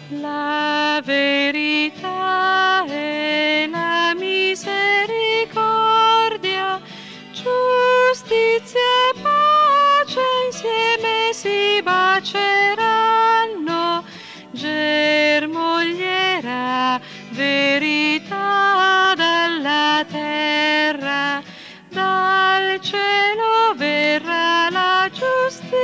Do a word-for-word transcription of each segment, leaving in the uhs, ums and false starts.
La verità e la misericordia, giustizia e pace insieme si baceranno, germoglierà verità dalla terra, dal cielo verrà la giustizia.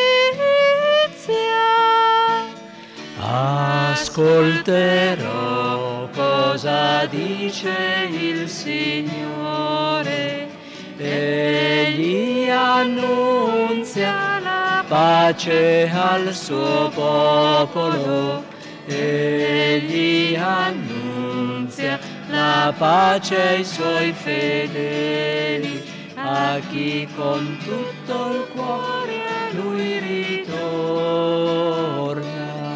Ascolterò cosa dice il Signore, egli annunzia la pace al suo popolo, egli annunzia la pace ai suoi fedeli, a chi con tutto il cuore a lui ritorna.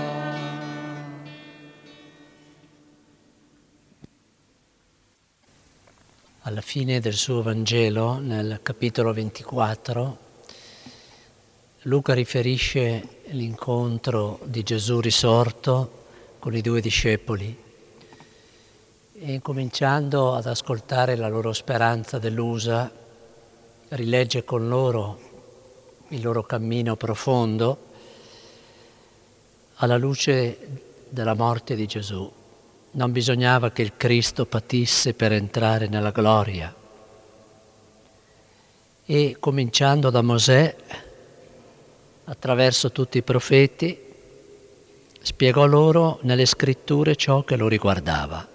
Alla fine del suo Vangelo, nel capitolo ventiquattro, Luca riferisce l'incontro di Gesù risorto con i due discepoli e, incominciando ad ascoltare la loro speranza delusa, rilegge con loro il loro cammino profondo alla luce della morte di Gesù. Non bisognava che il Cristo patisse per entrare nella gloria. E cominciando da Mosè, attraverso tutti i profeti, spiegò loro nelle scritture ciò che lo riguardava.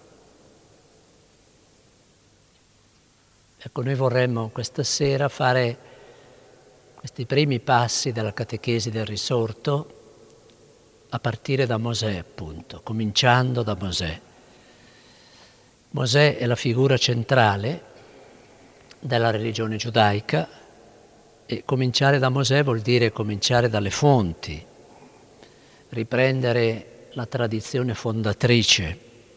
Ecco, noi vorremmo questa sera fare questi primi passi della catechesi del risorto a partire da Mosè, appunto, cominciando da Mosè. Mosè è la figura centrale della religione giudaica e cominciare da Mosè vuol dire cominciare dalle fonti, riprendere la tradizione fondatrice.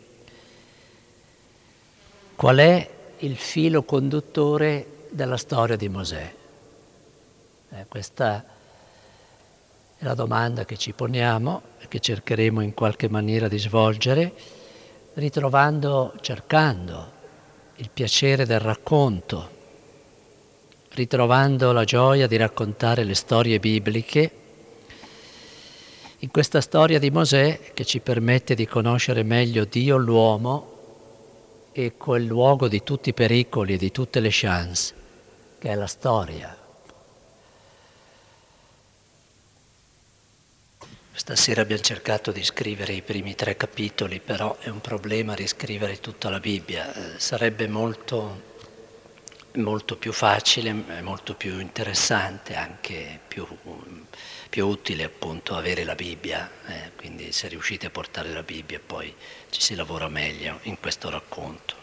Qual è il filo conduttore della storia di Mosè? Eh, questa è la domanda che ci poniamo e che cercheremo in qualche maniera di svolgere, ritrovando, cercando il piacere del racconto, ritrovando la gioia di raccontare le storie bibliche in questa storia di Mosè che ci permette di conoscere meglio Dio, l'uomo e quel luogo di tutti i pericoli e di tutte le chance che è la storia. Stasera abbiamo cercato di scrivere i primi tre capitoli, però è un problema riscrivere tutta la Bibbia. Eh, sarebbe molto, molto più facile, molto più interessante, anche più, più utile appunto avere la Bibbia. Eh, quindi se riuscite a portare la Bibbia poi ci si lavora meglio in questo racconto.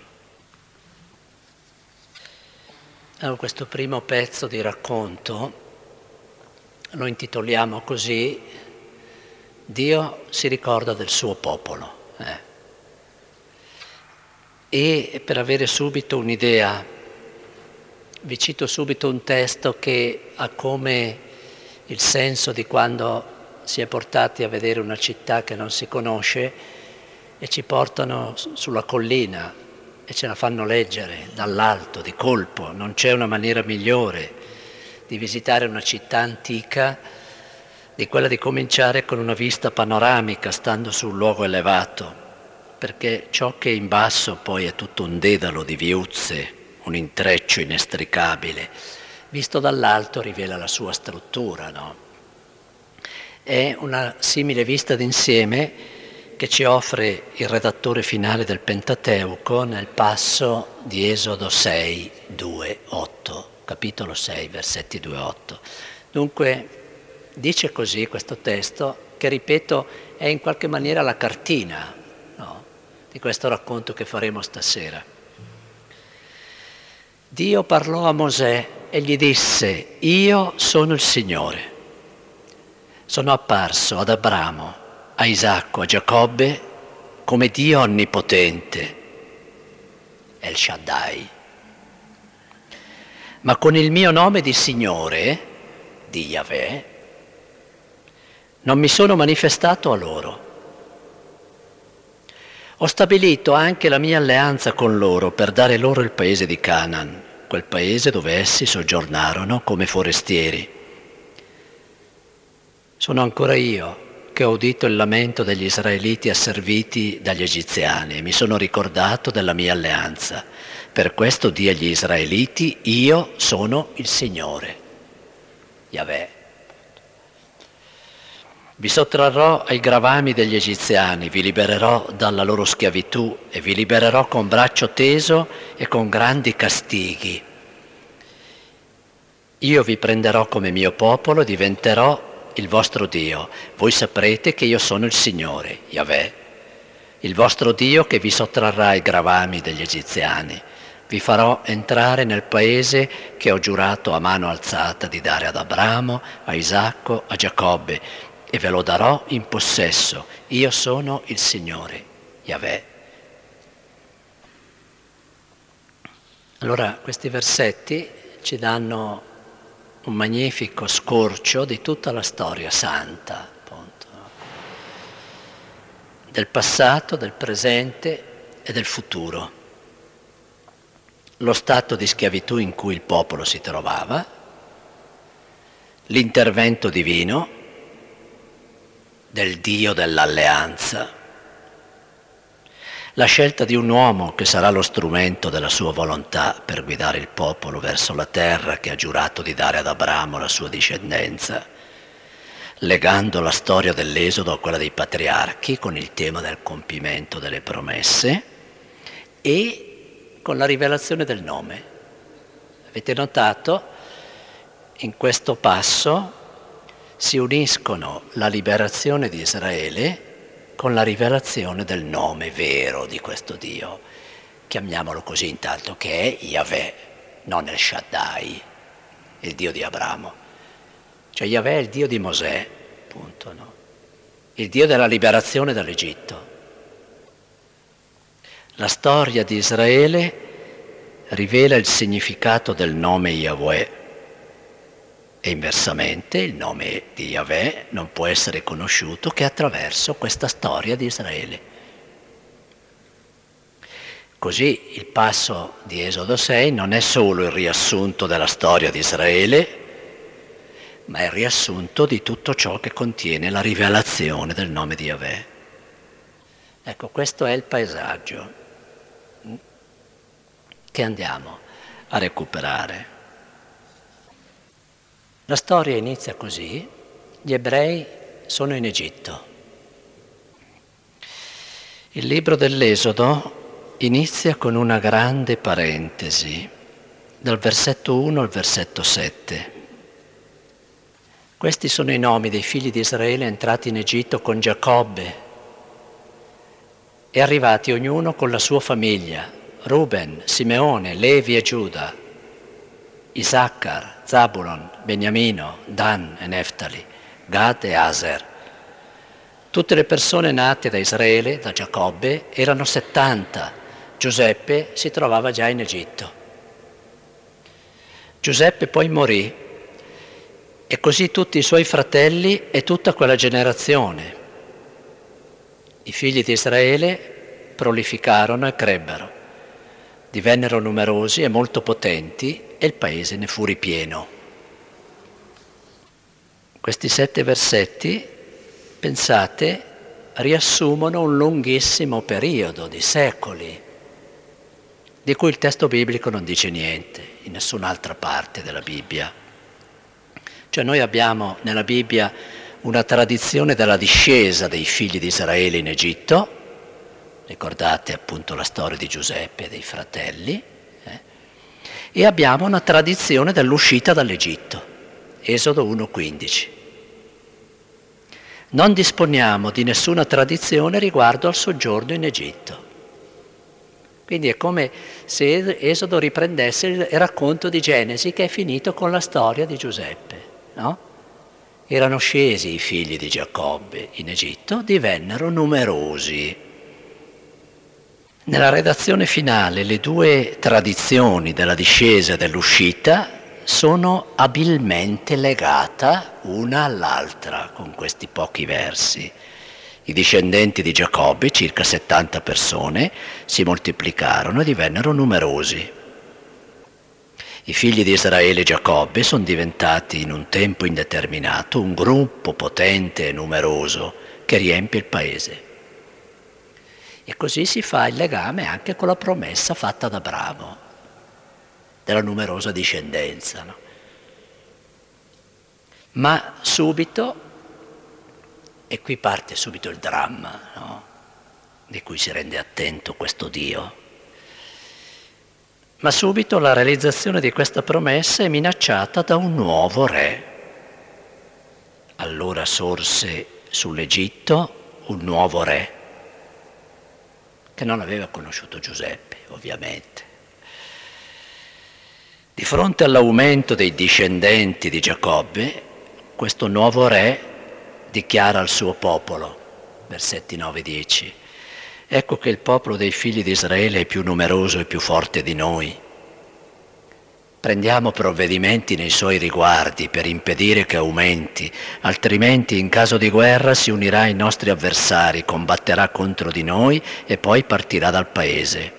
Allora, questo primo pezzo di racconto lo intitoliamo così: Dio si ricorda del suo popolo. Eh. E per avere subito un'idea, vi cito subito un testo che ha come il senso di quando si è portati a vedere una città che non si conosce e ci portano sulla collina e ce la fanno leggere dall'alto, di colpo. Non c'è una maniera migliore di visitare una città antica di quella di cominciare con una vista panoramica, stando su un luogo elevato, perché ciò che è in basso poi è tutto un dedalo di viuzze, un intreccio inestricabile, visto dall'alto rivela la sua struttura, no? È una simile vista d'insieme che ci offre il redattore finale del Pentateuco nel passo di Esodo sei, due, otto, capitolo sei, versetti due e otto. Dunque, dice così questo testo, che ripeto è in qualche maniera la cartina, no, di questo racconto che faremo stasera. Dio parlò a Mosè e gli disse: io sono il Signore. Sono apparso ad Abramo, a Isacco, a Giacobbe come Dio onnipotente, El Shaddai. Ma con il mio nome di Signore, di Yahweh, non mi sono manifestato a loro. Ho stabilito anche la mia alleanza con loro per dare loro il paese di Canaan, quel paese dove essi soggiornarono come forestieri. Sono ancora io che ho udito il lamento degli israeliti asserviti dagli egiziani e mi sono ricordato della mia alleanza. Per questo di agli israeliti: io sono il Signore, Yahweh. Vi sottrarrò ai gravami degli egiziani, vi libererò dalla loro schiavitù e vi libererò con braccio teso e con grandi castighi. Io vi prenderò come mio popolo e diventerò il vostro Dio. Voi saprete che io sono il Signore, Yahweh, il vostro Dio che vi sottrarrà ai gravami degli egiziani. Vi farò entrare nel paese che ho giurato a mano alzata di dare ad Abramo, a Isacco, a Giacobbe, e ve lo darò in possesso. Io sono il Signore, Yahweh. Allora questi versetti ci danno un magnifico scorcio di tutta la storia santa, appunto, del passato, del presente e del futuro. Lo stato di schiavitù in cui il popolo si trovava, l'intervento divino del Dio dell'alleanza, la scelta di un uomo che sarà lo strumento della sua volontà per guidare il popolo verso la terra che ha giurato di dare ad Abramo, la sua discendenza, legando la storia dell'Esodo a quella dei patriarchi con il tema del compimento delle promesse e con la rivelazione del nome. Avete notato? In questo passo si uniscono la liberazione di Israele con la rivelazione del nome vero di questo Dio. Chiamiamolo così intanto, che è Yahweh, non El Shaddai, il Dio di Abramo. Cioè Yahweh è il Dio di Mosè, appunto, no? Il Dio della liberazione dall'Egitto. La storia di Israele rivela il significato del nome Yahweh e inversamente il nome di Yahweh non può essere conosciuto che attraverso questa storia di Israele. Così il passo di Esodo sei non è solo il riassunto della storia di Israele, ma è il riassunto di tutto ciò che contiene la rivelazione del nome di Yahweh. Ecco, questo è il paesaggio che andiamo a recuperare. La storia inizia così: gli ebrei sono in Egitto. Il libro dell'Esodo inizia con una grande parentesi, dal versetto uno al versetto sette. Questi sono i nomi dei figli di Israele entrati in Egitto con Giacobbe e arrivati ognuno con la sua famiglia: Ruben, Simeone, Levi e Giuda, Isaccar, Zabulon, Beniamino, Dan e Neftali, Gad e Aser. Tutte le persone nate da Israele, da Giacobbe, erano settanta. Giuseppe si trovava già in Egitto. Giuseppe poi morì e così tutti i suoi fratelli e tutta quella generazione. I figli di Israele prolificarono e crebbero, divennero numerosi e molto potenti e il paese ne fu ripieno. Questi sette versetti, pensate, riassumono un lunghissimo periodo di secoli, di cui il testo biblico non dice niente, in nessun'altra parte della Bibbia. Cioè noi abbiamo nella Bibbia una tradizione della discesa dei figli di Israele in Egitto, ricordate appunto la storia di Giuseppe e dei fratelli, eh? E abbiamo una tradizione dell'uscita dall'Egitto, Esodo uno quindici. Non disponiamo di nessuna tradizione riguardo al soggiorno in Egitto. Quindi è come se Esodo riprendesse il racconto di Genesi che è finito con la storia di Giuseppe, no? Erano scesi i figli di Giacobbe in Egitto, divennero numerosi. Nella redazione finale le due tradizioni della discesa e dell'uscita sono abilmente legate una all'altra con questi pochi versi. I discendenti di Giacobbe, circa settanta persone, si moltiplicarono e divennero numerosi. I figli di Israele e Giacobbe sono diventati in un tempo indeterminato un gruppo potente e numeroso che riempie il paese. E così si fa il legame anche con la promessa fatta ad Abramo, della numerosa discendenza. No? Ma subito, e qui parte subito il dramma, no? Di cui si rende attento questo Dio, ma subito la realizzazione di questa promessa è minacciata da un nuovo re. Allora sorse sull'Egitto un nuovo re, che non aveva conosciuto Giuseppe, ovviamente. Di fronte all'aumento dei discendenti di Giacobbe, questo nuovo re dichiara al suo popolo, versetti nove dieci, ecco che il popolo dei figli di Israele è più numeroso e più forte di noi. Prendiamo provvedimenti nei suoi riguardi per impedire che aumenti, altrimenti in caso di guerra si unirà ai nostri avversari, combatterà contro di noi e poi partirà dal paese.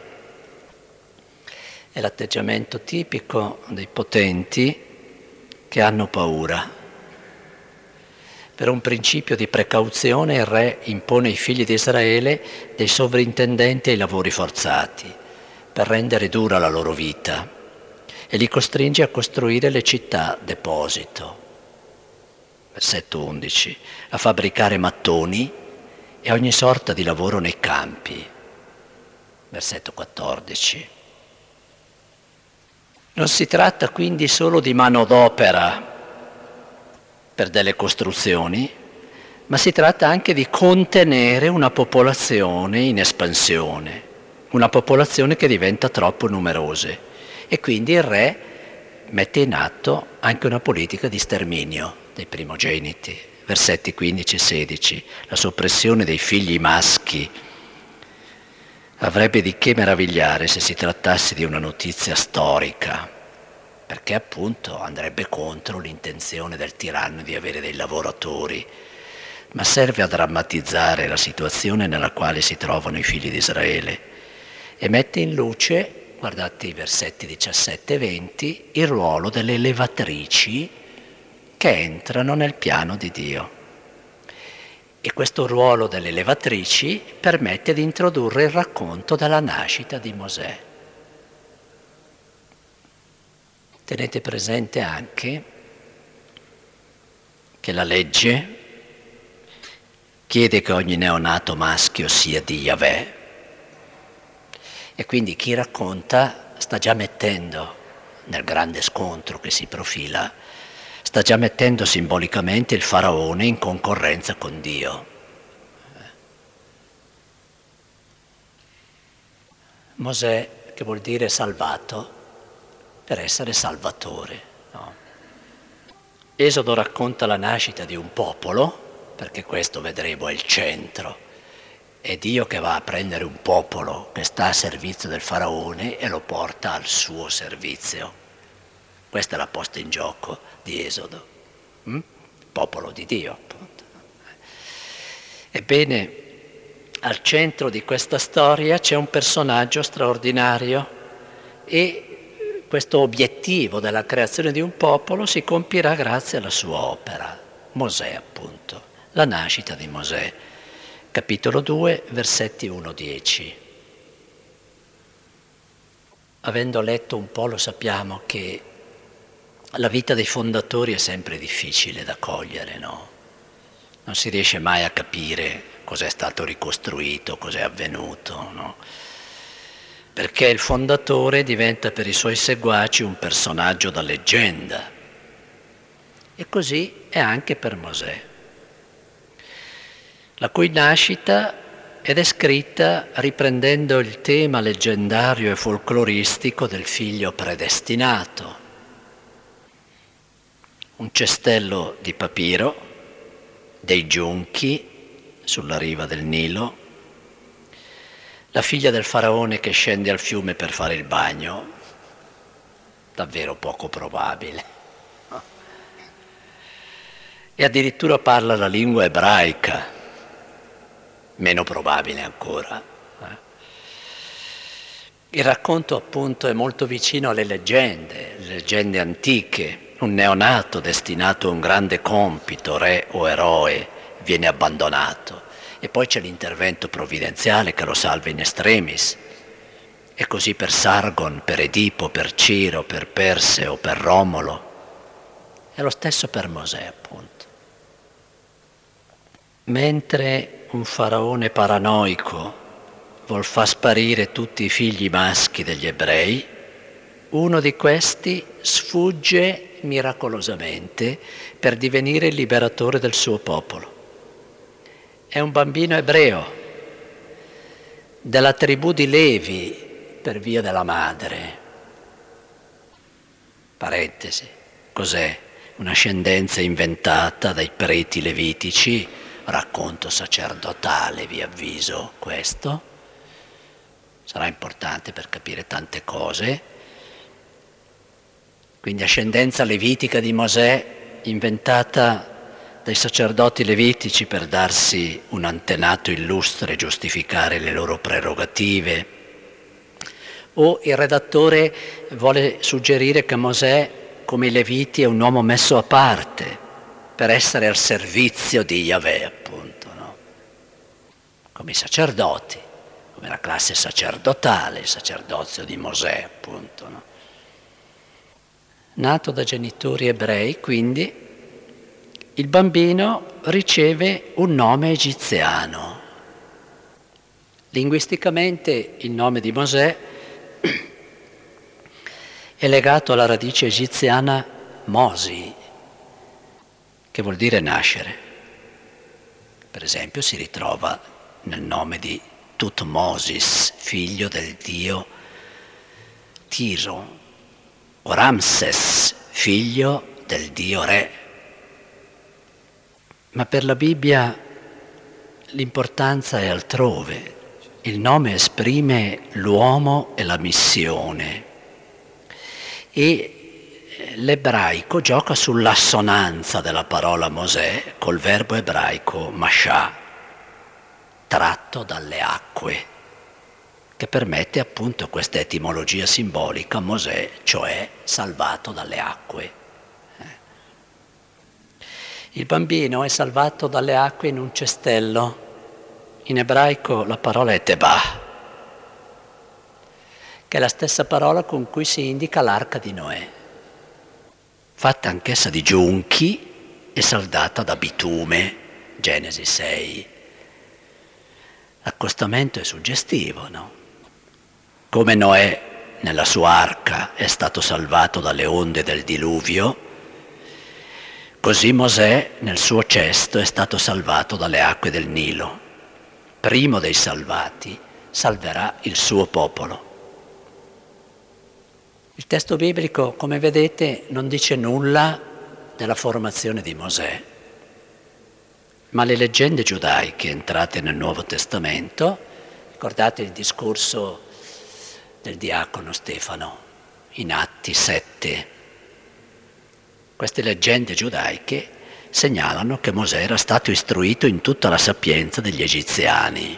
È l'atteggiamento tipico dei potenti che hanno paura. Per un principio di precauzione il re impone ai figli di Israele dei sovrintendenti ai lavori forzati per rendere dura la loro vita e li costringe a costruire le città deposito. Versetto undici, a fabbricare mattoni e ogni sorta di lavoro nei campi. Versetto quattordici. Non si tratta quindi solo di manodopera per delle costruzioni, ma si tratta anche di contenere una popolazione in espansione, una popolazione che diventa troppo numerosa. E quindi il re mette in atto anche una politica di sterminio dei primogeniti. Versetti quindici e sedici, la soppressione dei figli maschi. Avrebbe di che meravigliare se si trattasse di una notizia storica, perché appunto andrebbe contro l'intenzione del tiranno di avere dei lavoratori, ma serve a drammatizzare la situazione nella quale si trovano i figli di Israele e mette in luce, guardate i versetti diciassette e venti, il ruolo delle levatrici che entrano nel piano di Dio. E questo ruolo delle levatrici permette di introdurre il racconto della nascita di Mosè. Tenete presente anche che la legge chiede che ogni neonato maschio sia di Yahweh e quindi chi racconta sta già mettendo, nel grande scontro che si profila, sta già mettendo simbolicamente il faraone in concorrenza con Dio. Mosè, che vuol dire salvato, per essere salvatore. No? Esodo racconta la nascita di un popolo, perché questo vedremo è il centro. È Dio che va a prendere un popolo che sta a servizio del faraone e lo porta al suo servizio. Questa è la posta in gioco di Esodo. Mm? Popolo di Dio, appunto. Ebbene, al centro di questa storia c'è un personaggio straordinario e questo obiettivo della creazione di un popolo si compirà grazie alla sua opera, Mosè appunto, la nascita di Mosè. Capitolo due, versetti uno dieci. Avendo letto un po' lo sappiamo che la vita dei fondatori è sempre difficile da cogliere, no? Non si riesce mai a capire cos'è stato ricostruito, cos'è avvenuto, no? Perché il fondatore diventa per i suoi seguaci un personaggio da leggenda. E così è anche per Mosè, la cui nascita è descritta riprendendo il tema leggendario e folcloristico del figlio predestinato. Un cestello di papiro, dei giunchi sulla riva del Nilo, la figlia del faraone che scende al fiume per fare il bagno, davvero poco probabile. E addirittura parla la lingua ebraica. meno probabile ancora. Il racconto appunto è molto vicino alle leggende, le leggende antiche. Un neonato destinato a un grande compito, re o eroe, viene abbandonato e poi c'è l'intervento provvidenziale che lo salva in extremis. E così per Sargon, per Edipo, per Ciro, per Perseo, per Romolo. È lo stesso per Mosè, appunto. Mentre un faraone paranoico vuol far sparire tutti i figli maschi degli ebrei, uno di questi sfugge miracolosamente per divenire il liberatore del suo popolo. È un bambino ebreo della tribù di Levi per via della madre. Parentesi, cos'è? Un'ascendenza inventata dai preti levitici, racconto sacerdotale, vi avviso questo. Sarà importante per capire tante cose. Quindi ascendenza levitica di Mosè, inventata dai sacerdoti levitici per darsi un antenato illustre e giustificare le loro prerogative. O il redattore vuole suggerire che Mosè, come i Leviti, è un uomo messo a parte per essere al servizio di Yahweh, appunto, no? Come i sacerdoti, come la classe sacerdotale, il sacerdozio di Mosè, appunto, no? Nato da genitori ebrei, quindi, il bambino riceve un nome egiziano. Linguisticamente il nome di Mosè è legato alla radice egiziana Mosi, che vuol dire nascere. Per esempio si ritrova nel nome di Tutmosis, figlio del dio Tiro, o Ramses, figlio del dio Re. Ma per la Bibbia l'importanza è altrove. Il nome esprime l'uomo e la missione. E l'ebraico gioca sull'assonanza della parola Mosè col verbo ebraico mashah, tratto dalle acque, che permette appunto questa etimologia simbolica, Mosè, cioè salvato dalle acque. Il bambino è salvato dalle acque in un cestello. In ebraico la parola è tebah, che è la stessa parola con cui si indica l'arca di Noè, fatta anch'essa di giunchi e saldata da bitume, Genesi sei. L'accostamento è suggestivo, no? Come Noè nella sua arca è stato salvato dalle onde del diluvio, così Mosè nel suo cesto è stato salvato dalle acque del Nilo. Primo dei salvati salverà il suo popolo. Il testo biblico, come vedete, non dice nulla della formazione di Mosè, ma le leggende giudaiche entrate nel Nuovo Testamento, ricordate il discorso del diacono Stefano in Atti sette, queste leggende giudaiche segnalano che Mosè era stato istruito in tutta la sapienza degli egiziani.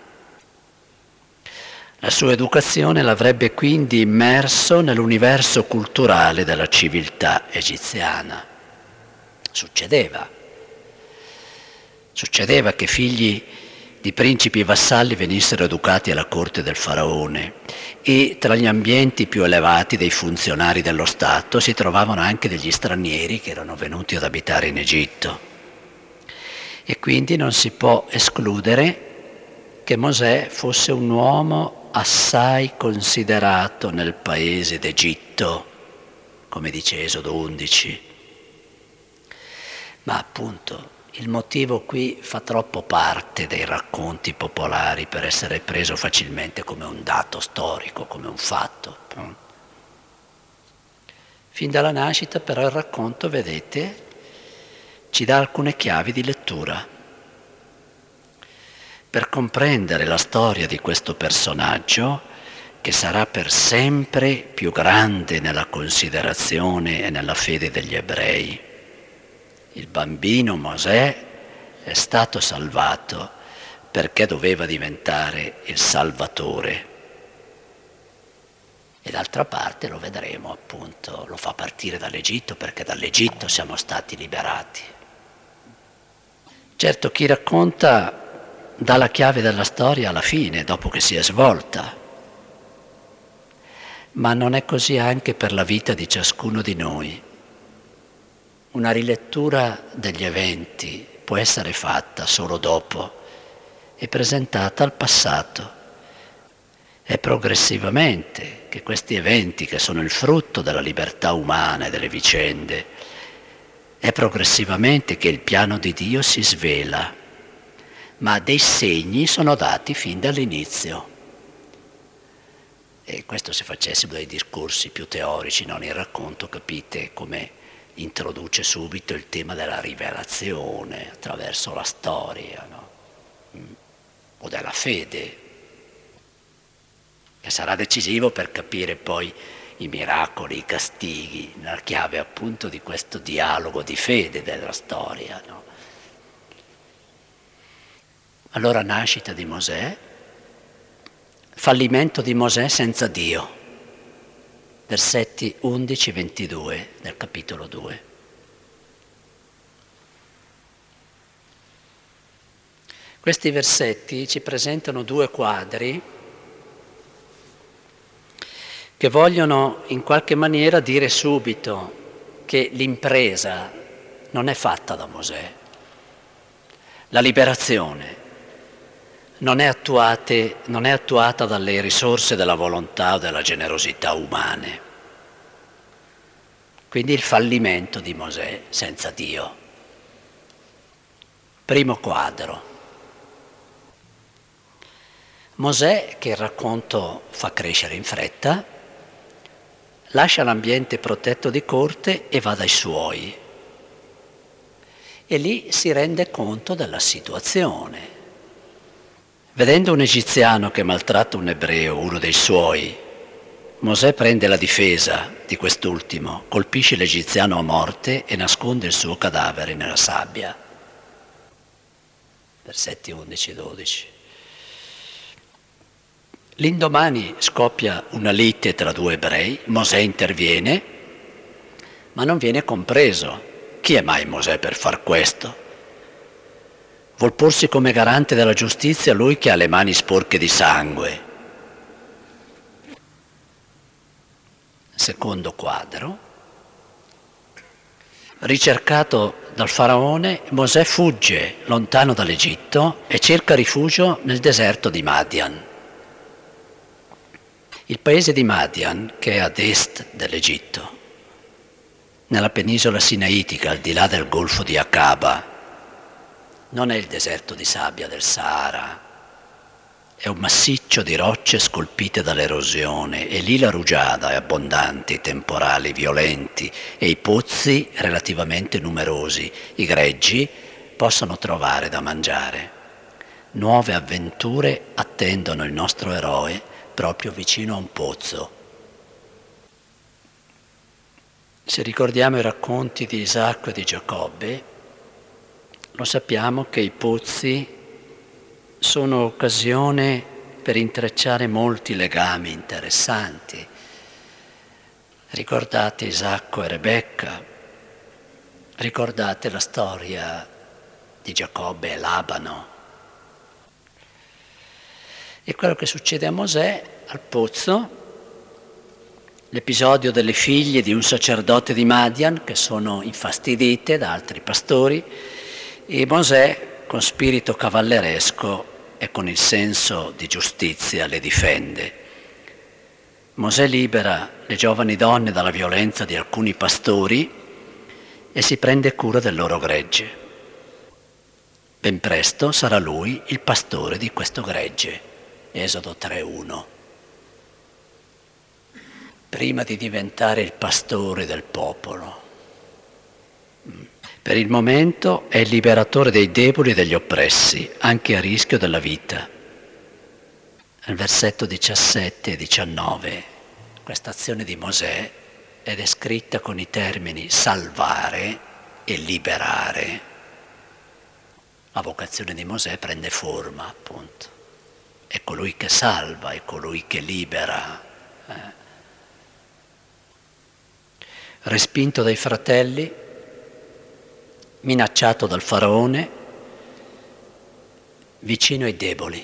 La sua educazione l'avrebbe quindi immerso nell'universo culturale della civiltà egiziana. Succedeva. Succedeva che figli di principi vassalli venissero educati alla corte del faraone e tra gli ambienti più elevati dei funzionari dello Stato si trovavano anche degli stranieri che erano venuti ad abitare in Egitto. E quindi non si può escludere che Mosè fosse un uomo assai considerato nel paese d'Egitto, come dice Esodo undici. Ma appunto il motivo qui fa troppo parte dei racconti popolari per essere preso facilmente come un dato storico, come un fatto. Fin dalla nascita però il racconto, vedete, ci dà alcune chiavi di lettura. Per comprendere la storia di questo personaggio, che sarà per sempre più grande nella considerazione e nella fede degli ebrei, il bambino Mosè è stato salvato perché doveva diventare il Salvatore. E d'altra parte lo vedremo, appunto, lo fa partire dall'Egitto perché dall'Egitto siamo stati liberati. Certo, chi racconta dà la chiave della storia alla fine, dopo che si è svolta. Ma non è così anche per la vita di ciascuno di noi. Una rilettura degli eventi può essere fatta solo dopo e presentata al passato. È progressivamente che questi eventi, che sono il frutto della libertà umana e delle vicende, è progressivamente che il piano di Dio si svela, ma dei segni sono dati fin dall'inizio. E questo, se facessimo dei discorsi più teorici, non il racconto, capite come introduce subito il tema della rivelazione attraverso la storia, no? O della fede, che sarà decisivo per capire poi i miracoli, i castighi, nella chiave appunto di questo dialogo di fede della storia, no? Allora, nascita di Mosè, fallimento di Mosè senza Dio, versetti undici ventidue del capitolo due. Questi versetti ci presentano due quadri che vogliono in qualche maniera dire subito che l'impresa non è fatta da Mosè. La liberazione non è, attuate, non è attuata dalle risorse della volontà o della generosità umane. Quindi il fallimento di Mosè senza Dio. Primo quadro. Mosè, che il racconto fa crescere in fretta, lascia l'ambiente protetto di corte e va dai suoi. E lì si rende conto della situazione. Vedendo un egiziano che maltratta un ebreo, uno dei suoi, Mosè prende la difesa di quest'ultimo, colpisce l'egiziano a morte e nasconde il suo cadavere nella sabbia. Versetti undici e dodici. L'indomani scoppia una lite tra due ebrei, Mosè interviene, ma non viene compreso. Chi è mai Mosè per far questo? Vuol porsi come garante della giustizia lui che ha le mani sporche di sangue. Secondo quadro. Ricercato dal faraone, Mosè fugge lontano dall'Egitto e cerca rifugio nel deserto di Madian. Il paese di Madian, che è ad est dell'Egitto, nella penisola sinaitica, al di là del golfo di Aqaba, non è il deserto di sabbia del Sahara, è un massiccio di rocce scolpite dall'erosione e lì la rugiada è abbondante, i temporali violenti e i pozzi relativamente numerosi. I greggi possono trovare da mangiare. Nuove avventure attendono il nostro eroe proprio vicino a un pozzo. Se ricordiamo i racconti di Isacco e di Giacobbe, lo sappiamo che i pozzi sono occasione per intrecciare molti legami interessanti. Ricordate Isacco e Rebecca, ricordate la storia di Giacobbe e Labano. E quello che succede a Mosè al pozzo, l'episodio delle figlie di un sacerdote di Madian che sono infastidite da altri pastori e Mosè, con spirito cavalleresco e con il senso di giustizia, le difende. Mosè libera le giovani donne dalla violenza di alcuni pastori e si prende cura del loro gregge. Ben presto sarà lui il pastore di questo gregge. Esodo tre uno. Prima di diventare il pastore del popolo. Per il momento è il liberatore dei deboli e degli oppressi, anche a rischio della vita. Nel versetto diciassette e diciannove, questa azione di Mosè è descritta con i termini salvare e liberare. La vocazione di Mosè prende forma, appunto. È colui che salva, è colui che libera. Eh. Respinto dai fratelli, minacciato dal faraone, vicino ai deboli.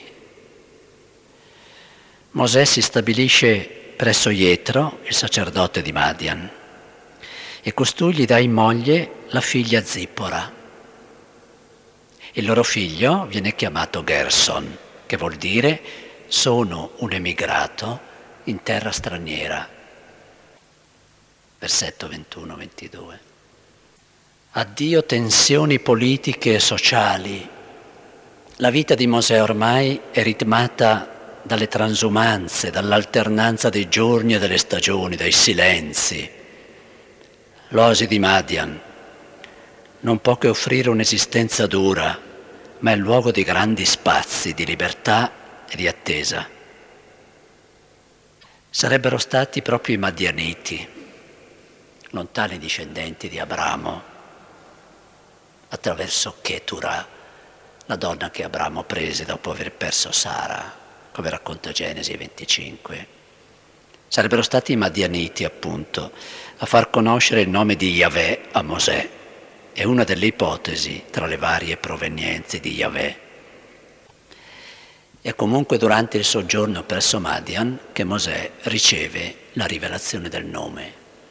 Mosè si stabilisce presso Jetro, il sacerdote di Madian, e costui gli dà in moglie la figlia Zippora. Il loro figlio viene chiamato Gerson, che vuol dire sono un emigrato in terra straniera. Versetto ventuno ventidue. Addio tensioni politiche e sociali. La vita di Mosè ormai è ritmata dalle transumanze, dall'alternanza dei giorni e delle stagioni, dai silenzi. L'oasi di Madian non può che offrire un'esistenza dura, ma è luogo di grandi spazi di libertà e di attesa. Sarebbero stati proprio i Madianiti, lontani discendenti di Abramo, attraverso Ketura, la donna che Abramo prese dopo aver perso Sara, come racconta Genesi venticinque. Sarebbero stati i Madianiti, appunto, a far conoscere il nome di Yahweh a Mosè. È una delle ipotesi tra le varie provenienze di Yahweh. È comunque durante il soggiorno presso Madian che Mosè riceve la rivelazione del nome.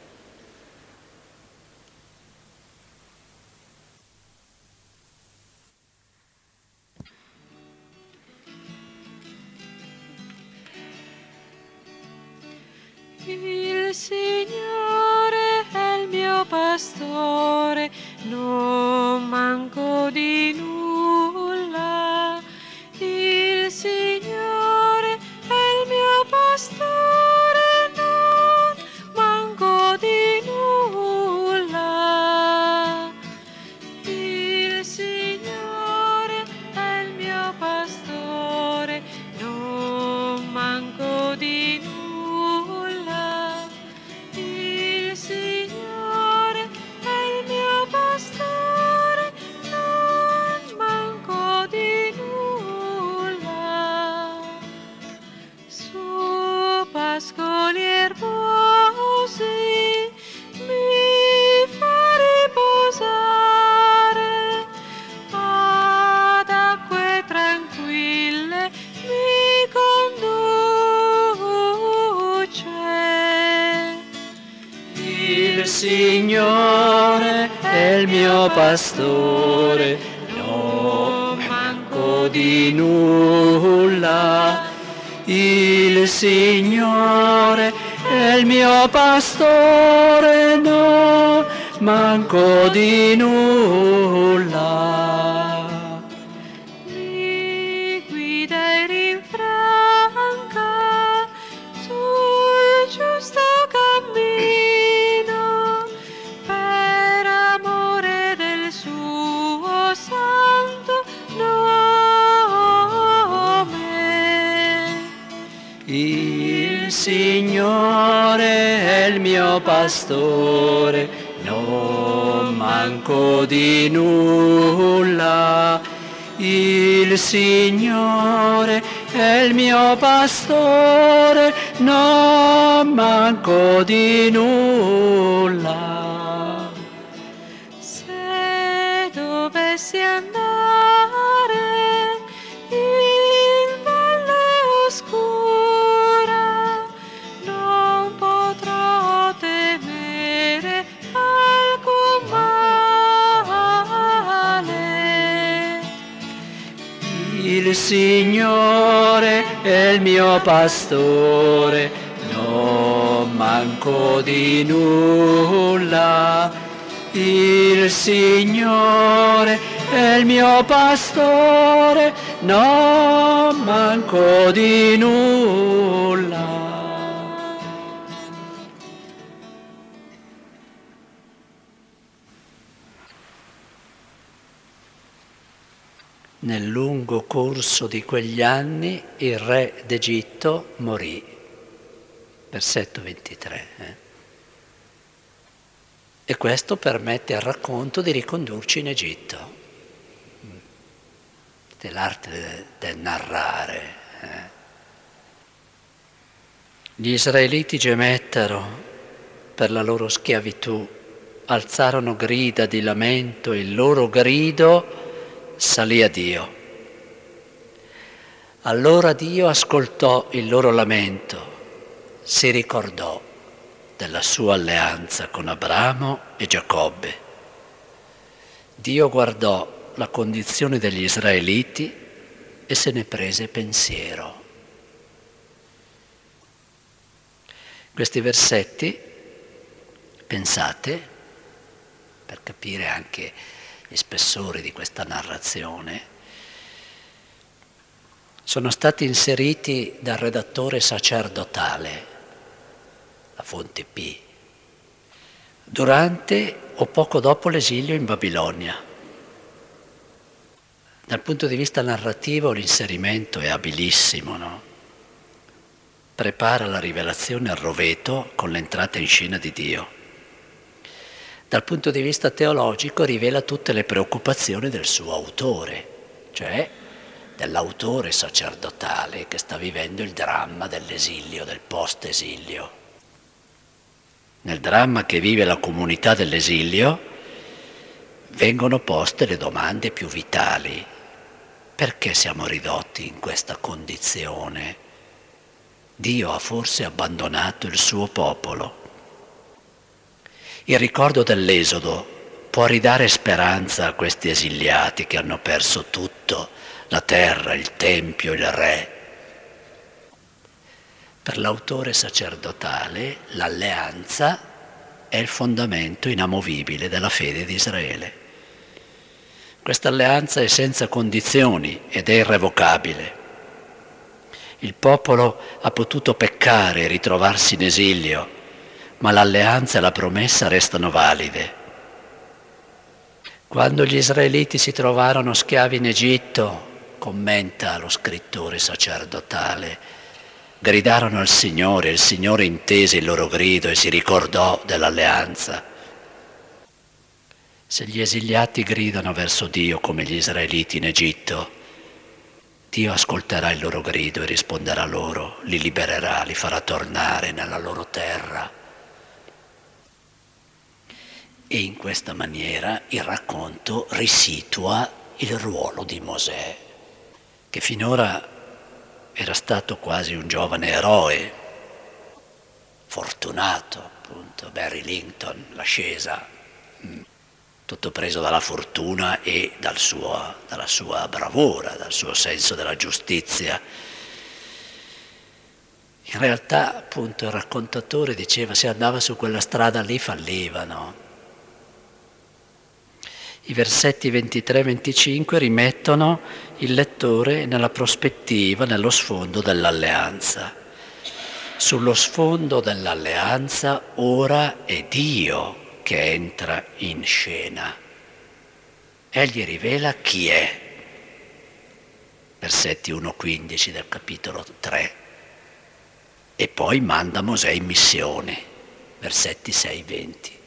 Il Signore è il mio pastore, non manco di nulla. Il Signore è il mio pastore, non manco di nulla. Il Signore è il mio pastore, non manco di nulla. Il Signore è il mio pastore, non manco di nulla. Su pascoli erbosi mi fa riposare, ad acque tranquille mi conduce. Il Signore è il mio pastore, non manco di nulla. Il Signore è il mio pastore, non manco di nulla. Mi guida e rinfranca sul giusto cammino, per amore del suo santo nome. Il Signore è il mio pastore, non manco di nulla. Il Signore è il mio pastore, non manco di nulla. Se dovessi andare in valle oscura, non potrò temere alcun male. Il Signore è il mio pastore, non manco di nulla. Il Signore è il mio pastore, non manco di nulla. Nel lungo corso di quegli anni il re d'Egitto morì. Versetto ventitré. Eh? E questo permette al racconto di ricondurci in Egitto. è l'arte del, del narrare. Eh. Gli israeliti gemettero per la loro schiavitù, alzarono grida di lamento e il loro grido salì a Dio. Allora Dio ascoltò il loro lamento, si ricordò della sua alleanza con Abramo e Giacobbe. Dio guardò la condizione degli israeliti e se ne prese pensiero. Questi versetti, pensate, per capire anche gli spessori di questa narrazione, sono stati inseriti dal redattore sacerdotale, la fonte P, durante o poco dopo l'esilio in Babilonia. Dal punto di vista narrativo l'inserimento è abilissimo, no? Prepara la rivelazione al roveto con l'entrata in scena di Dio. Dal punto di vista teologico rivela tutte le preoccupazioni del suo autore, cioè dell'autore sacerdotale che sta vivendo il dramma dell'esilio, del post-esilio. Nel dramma che vive la comunità dell'esilio vengono poste le domande più vitali. Perché siamo ridotti in questa condizione? Dio ha forse abbandonato il suo popolo? Il ricordo dell'Esodo può ridare speranza a questi esiliati che hanno perso tutto, la terra, il tempio, il re. Per l'autore sacerdotale l'alleanza è il fondamento inamovibile della fede di Israele. Questa alleanza è senza condizioni ed è irrevocabile. Il popolo ha potuto peccare e ritrovarsi in esilio, ma l'alleanza e la promessa restano valide. Quando gli israeliti si trovarono schiavi in Egitto, commenta lo scrittore sacerdotale, gridarono al Signore, il Signore intese il loro grido e si ricordò dell'alleanza. Se gli esiliati gridano verso Dio come gli israeliti in Egitto, Dio ascolterà il loro grido e risponderà loro, li libererà, li farà tornare nella loro terra. E in questa maniera il racconto risitua il ruolo di Mosè, che finora era stato quasi un giovane eroe, fortunato, appunto, Barry Lyndon, l'ascesa, tutto preso dalla fortuna e dal suo, dalla sua bravura, dal suo senso della giustizia. In realtà, appunto, il raccontatore diceva se andava su quella strada lì fallivano. I versetti ventitré venticinque rimettono il lettore nella prospettiva, nello sfondo dell'alleanza. Sullo sfondo dell'alleanza ora è Dio che entra in scena. Egli rivela chi è. Versetti uno quindici del capitolo tre. E poi manda Mosè in missione. Versetti sei venti.